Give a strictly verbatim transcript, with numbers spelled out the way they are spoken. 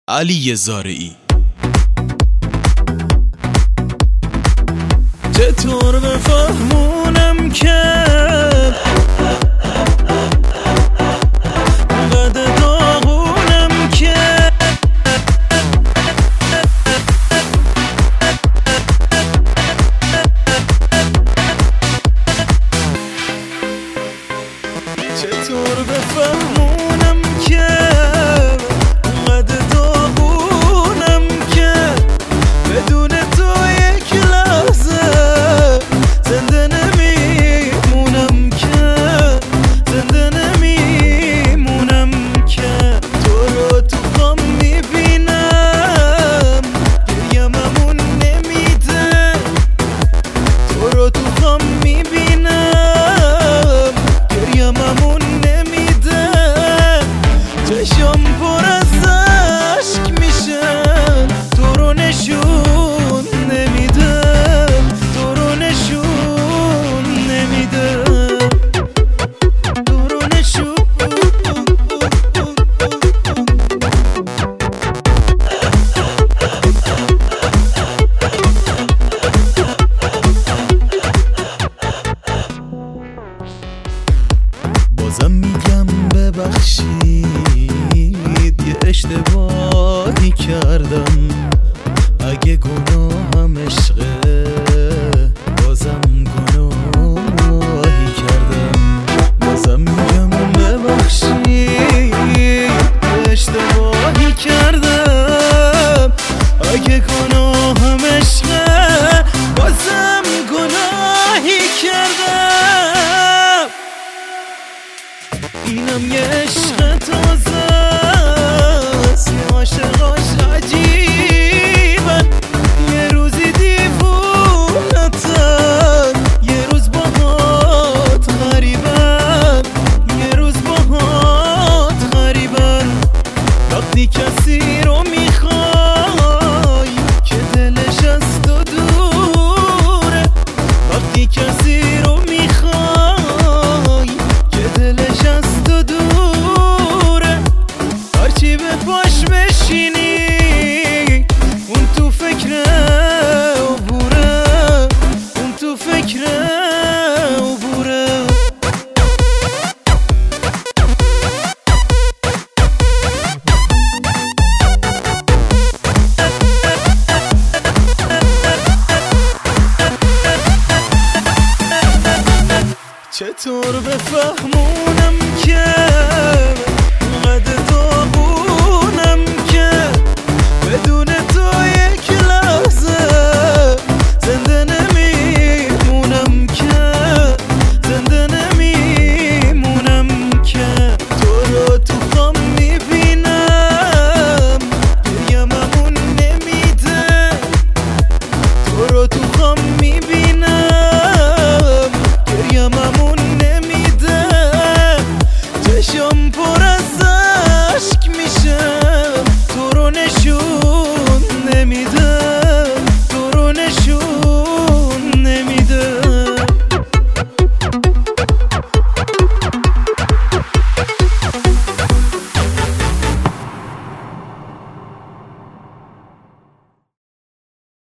علی زارعی. چطور بفهمونم که قد داغونم که چطور بفهمونم که قد داغونم که بدون تو یک لحظه زنده نمیمونم که زنده نمیمونم که تو رو تو خواب میبینم گریه‌مون نمیده تو رو تو خواب میبینم گریه‌مون نمیده چشم پر از اشک میشه تو رو نشون نمیده تو رو نشون نمیده تو رو نشون بازم میگم ببخشید یه اشتباهی کردم اگه گناهم عشقه بازم گناهی کردم بازم میگم ببخشید یه اشتباهی کردم اگه گناهم عشقه بازم گناهی کردم اینم یه عشق تازه است یه عاشقاش عجیبن یه روزی دیوونتن یه روز باهات غریبن یه روز باهات غریبن وقتی کسی رو میخوای که دلش از تو دوره وقتی کسی رو میخوای که دلش از تو دوره هرچی به پاش بشینی اون تو فکر عبوره اون تو فکر عبوره چطور بفهم